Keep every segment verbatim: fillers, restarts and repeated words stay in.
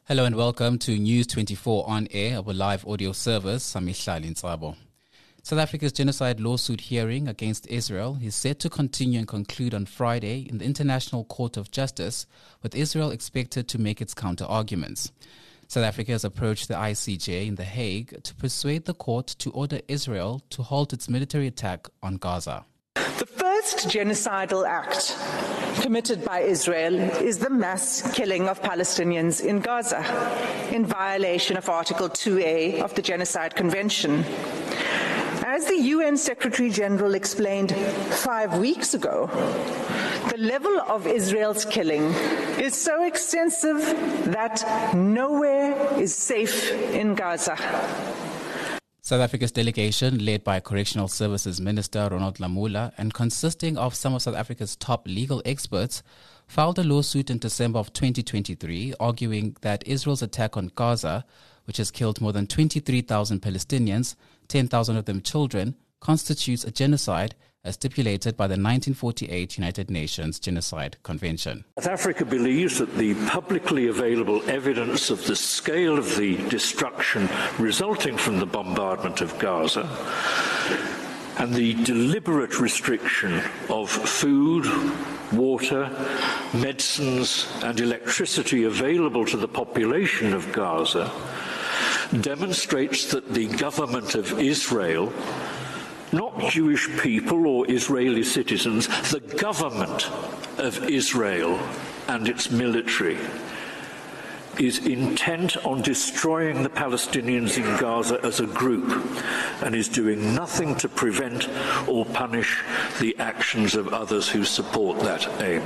Hello and welcome to News twenty-four on air, our live audio service. I'm Mihlali Ntsabo. South Africa's genocide lawsuit hearing against Israel is set to continue and conclude on Friday in the International Court of Justice, with Israel expected to make its counter-arguments. South Africa has approached the I C J in The Hague to persuade the court to order Israel to halt its military attack on Gaza. The first genocidal act committed by Israel is the mass killing of Palestinians in Gaza, in violation of Article two A of the Genocide Convention. As the U N Secretary General explained five weeks ago, the level of Israel's killing is so extensive that nowhere is safe in Gaza. South Africa's delegation, led by Correctional Services Minister Ronald Lamola and consisting of some of South Africa's top legal experts, filed a lawsuit in December of twenty twenty-three arguing that Israel's attack on Gaza, which has killed more than twenty-three thousand Palestinians, ten thousand of them children, constitutes a genocide as stipulated by the nineteen forty-eight United Nations Genocide Convention. South Africa believes that the publicly available evidence of the scale of the destruction resulting from the bombardment of Gaza and the deliberate restriction of food, water, medicines and electricity available to the population of Gaza demonstrates that the government of Israel, not Jewish people or Israeli citizens, the government of Israel and its military is intent on destroying the Palestinians in Gaza as a group and is doing nothing to prevent or punish the actions of others who support that aim.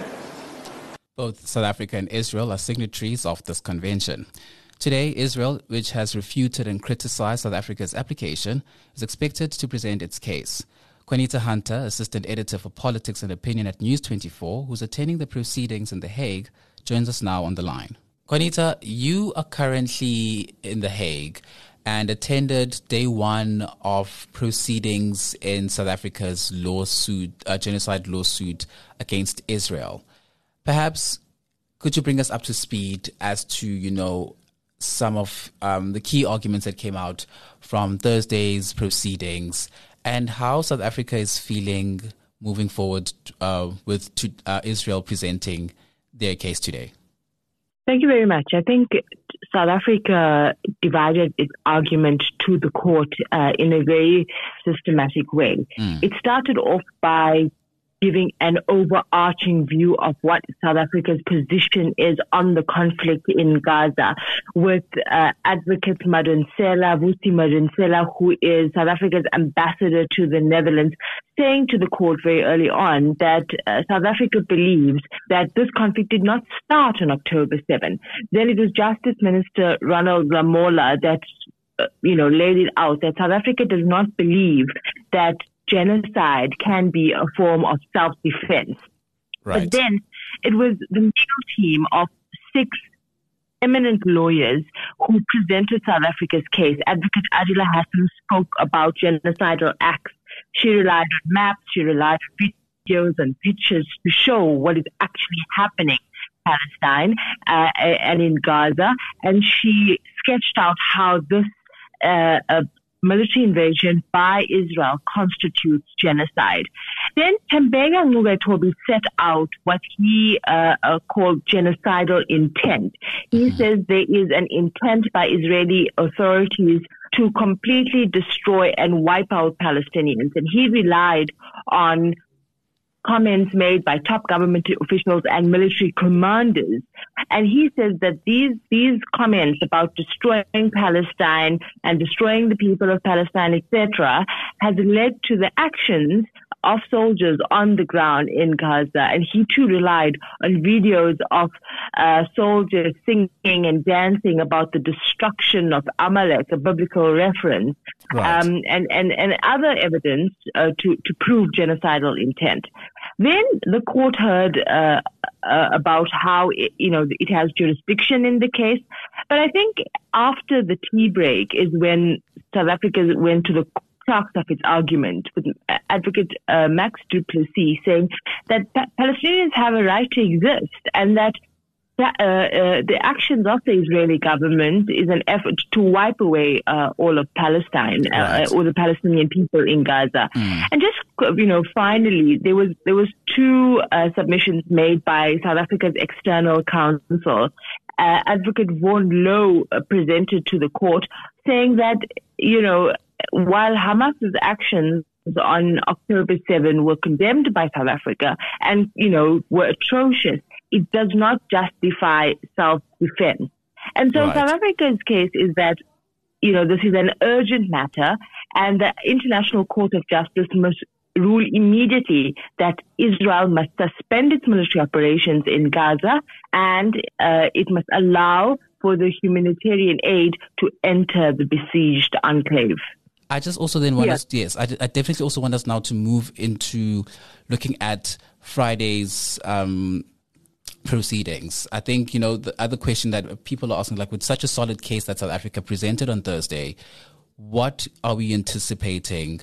Both South Africa and Israel are signatories of this convention. Today, Israel, which has refuted and criticized South Africa's application, is expected to present its case. Juanita Hunter, assistant editor for politics and opinion at News twenty-four, who's attending the proceedings in The Hague, joins us now on the line. Juanita, you are currently in The Hague and attended day one of proceedings in South Africa's lawsuit, uh, genocide lawsuit against Israel. Perhaps could you bring us up to speed as to, you know, some of um, the key arguments that came out from Thursday's proceedings and how South Africa is feeling moving forward uh, with to, uh, Israel presenting their case today? Thank you very much. I think South Africa divided its argument to the court uh, in a very systematic way. Mm. It started off by giving an overarching view of what South Africa's position is on the conflict in Gaza, with uh, advocate Madonsela, Vusi Madonsela, who is South Africa's ambassador to the Netherlands, saying to the court very early on that uh, South Africa believes that this conflict did not start on October seventh. Then it was Justice Minister Ronald Lamola that, uh, you know, laid it out that South Africa does not believe that genocide can be a form of self-defense. Right. But then it was the legal team of six eminent lawyers who presented South Africa's case. Advocate Adila Hassan spoke about genocidal acts. She relied on maps, she relied on videos and pictures to show what is actually happening in Palestine uh, and in Gaza. And she sketched out how this uh, uh, military invasion by Israel constitutes genocide. Then Tembeka Ngubetobi set out what he uh, uh, called genocidal intent. He says there is an intent by Israeli authorities to completely destroy and wipe out Palestinians. And he relied on comments made by top government officials and military commanders. And he says that these these comments about destroying Palestine and destroying the people of Palestine, et cetera, has led to the actions of soldiers on the ground in Gaza. And he too relied on videos of uh, soldiers singing and dancing about the destruction of Amalek, a biblical reference, right. um, and, and, and other evidence uh, to, to prove genocidal intent. Then the court heard uh, uh, about how it, you know it has jurisdiction in the case, but I think after the tea break is when South Africa went to the crux of its argument, with Advocate uh, Max du Plessis saying that pa- Palestinians have a right to exist and that uh, uh, the actions of the Israeli government is an effort to wipe away uh, all of Palestine, right. uh, all the Palestinian people in Gaza. Mm. And just, you know, finally, there was there was two uh, submissions made by South Africa's external counsel. Uh, Advocate Vaughan Lowe uh, presented to the court, saying that, you know, while Hamas's actions on October seventh were condemned by South Africa and, you know, were atrocious, it does not justify self-defense. And so right. South Africa's case is that, you know, this is an urgent matter and the International Court of Justice must rule immediately that Israel must suspend its military operations in Gaza and uh, it must allow for the humanitarian aid to enter the besieged enclave. I just also then want yeah. us, yes, I, I definitely also want us now to move into looking at Friday's um, proceedings. I think, you know, the other question that people are asking, like with such a solid case that South Africa presented on Thursday, what are we anticipating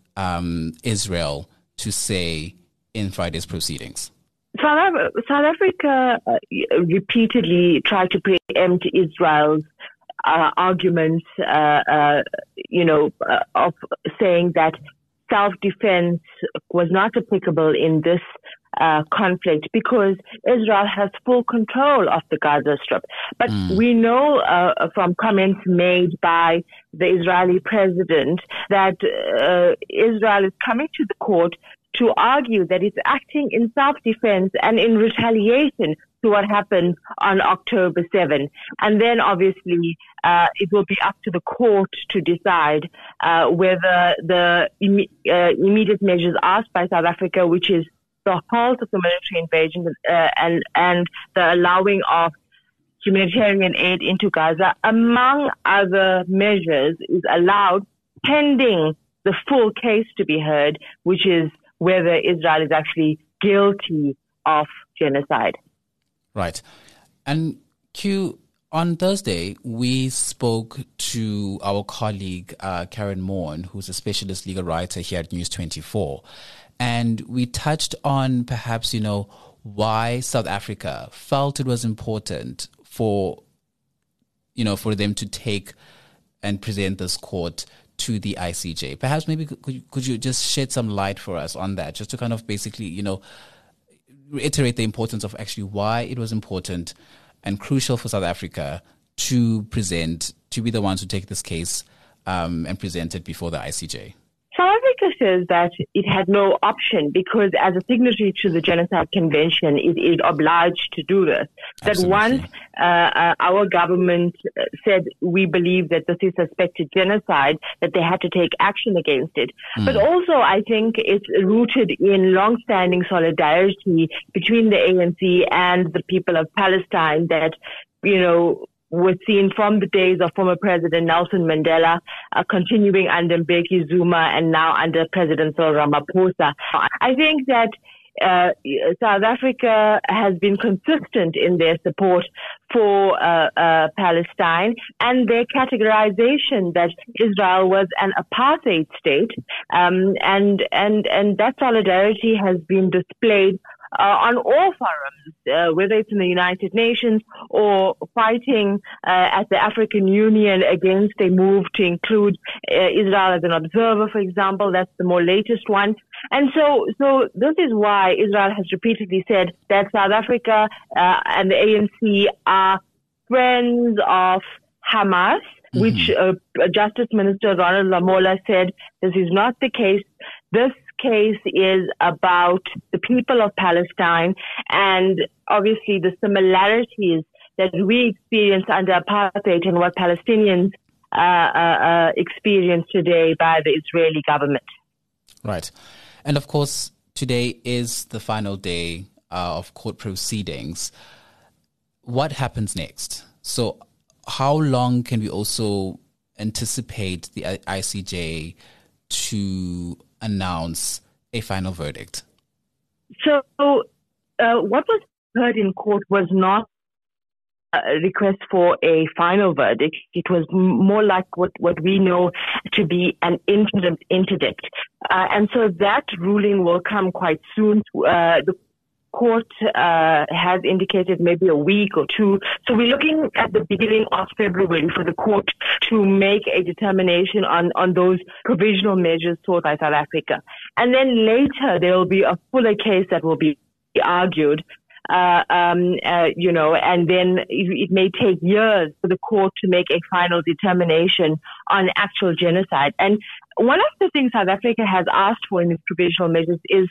um, Israel to say in Friday's proceedings? South, South Africa uh, repeatedly tried to preempt Israel's Uh, arguments, uh, uh, you know, uh, of saying that self-defense was not applicable in this uh, conflict because Israel has full control of the Gaza Strip. But mm. we know uh, from comments made by the Israeli president that uh, Israel is coming to the court to argue that it's acting in self-defense and in retaliation to what happened on October seventh. And then obviously uh, it will be up to the court to decide uh, whether the im- uh, immediate measures asked by South Africa, which is the halt of the military invasion uh, and, and the allowing of humanitarian aid into Gaza, among other measures, is allowed pending the full case to be heard, which is whether Israel is actually guilty of genocide. Right. And Q, on Thursday, we spoke to our colleague, uh, Karen Morn, who's a specialist legal writer here at News twenty-four. And we touched on perhaps, you know, why South Africa felt it was important for, you know, for them to take and present this court to the I C J. Perhaps maybe could you, could you just shed some light for us on that, just to kind of basically, you know, reiterate the importance of actually why it was important and crucial for South Africa to present, to be the ones who take this case um, and present it before the I C J. South Africa says that it had no option because as a signatory to the Genocide Convention, it is obliged to do this. That Absolutely. once uh, uh, our government said we believe that this is suspected genocide, that they had to take action against it. Mm. But also I think it's rooted in long-standing solidarity between the A N C and the people of Palestine that, you know, was seen from the days of former President Nelson Mandela, uh, continuing under Mbeki Zuma and now under President Cyril Ramaphosa. I think that uh, South Africa has been consistent in their support for uh, uh, Palestine and their categorization that Israel was an apartheid state, um, and and and that solidarity has been displayed Uh, on all forums, uh, whether it's in the United Nations or fighting uh, at the African Union against a move to include uh, Israel as an observer, for example. That's the more latest one. And so, so this is why Israel has repeatedly said that South Africa uh, and the A N C are friends of Hamas, mm-hmm. which uh, Justice Minister Ronald Lamola said this is not the case. This case is about the people of Palestine and obviously the similarities that we experience under apartheid and what Palestinians uh, uh, uh, experience today by the Israeli government. Right. And of course, today is the final day uh, of court proceedings. What happens next? So how long can we also anticipate the I C J to announce a final verdict? So uh, what was heard in court was not a request for a final verdict. It was more like what, what we know to be an interim interdict. Uh, and so that ruling will come quite soon. Uh, the court uh, has indicated maybe a week or two. So we're looking at the beginning of February for the court to make a determination on, on those provisional measures sought by South Africa. And then later there will be a fuller case that will be argued. Uh, um, uh, you know, and then it, it may take years for the court to make a final determination on actual genocide. And one of the things South Africa has asked for in its provisional measures is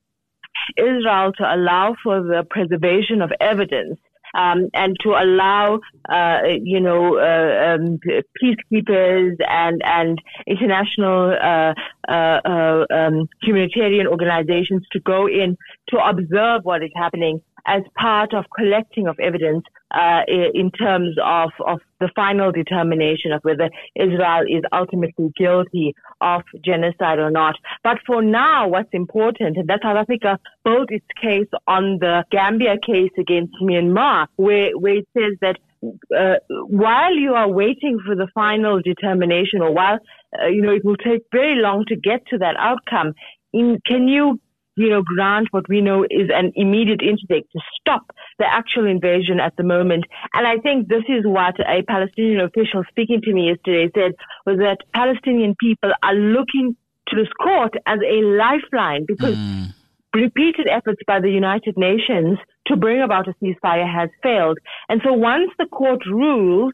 Israel to allow for the preservation of evidence um, and to allow, uh, you know, uh, um, peacekeepers and and international uh, uh, uh, um, humanitarian organizations to go in to observe what is happening as part of collecting of evidence uh, in terms of, of the final determination of whether Israel is ultimately guilty of genocide or not. But for now, what's important, and that South Africa built its case on the Gambia case against Myanmar, where, where it says that uh, while you are waiting for the final determination, or while, uh, you know, it will take very long to get to that outcome, in, can you you know, grant what we know is an immediate interdict to stop the actual invasion at the moment. And I think this is what a Palestinian official speaking to me yesterday said, was that Palestinian people are looking to this court as a lifeline because mm. repeated efforts by the United Nations to bring about a ceasefire has failed. And so once the court rules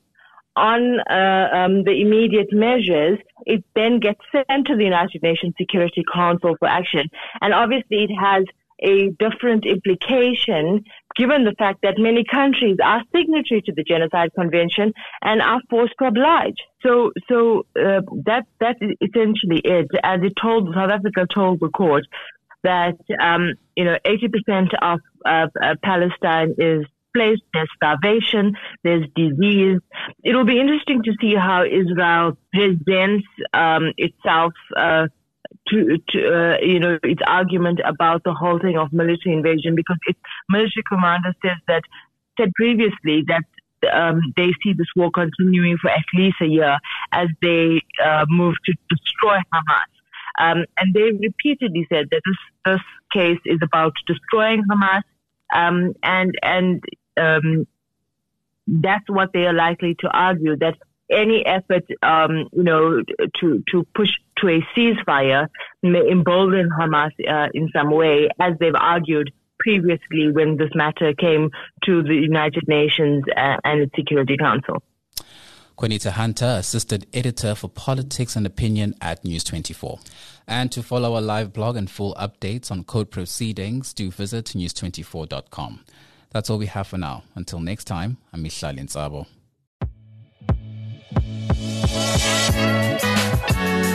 on uh, um, the immediate measures, it then gets sent to the United Nations Security Council for action. And obviously it has a different implication given the fact that many countries are signatory to the Genocide Convention and are forced to oblige. So, so uh, that that is essentially it. As it told, South Africa told the court that, um, you know, eighty percent of uh, uh, Palestine is place, there's starvation, there's disease. It'll be interesting to see how Israel presents um, itself uh, to, to uh, you know, its argument about the halting of military invasion, because its military commander says that said previously that um, they see this war continuing for at least a year as they uh, move to destroy Hamas. Um, and they repeatedly said that this this case is about destroying Hamas, um, and and Um, that's what they are likely to argue, that any effort, um, you know, to, to push to a ceasefire may embolden Hamas uh, in some way, as they've argued previously when this matter came to the United Nations uh, and its Security Council. Juanita Hunter, Assistant Editor for Politics and Opinion at News twenty-four. And to follow our live blog and full updates on court proceedings, do visit news twenty-four dot com. That's all we have for now. Until next time, I'm Mihlali Ntsabo.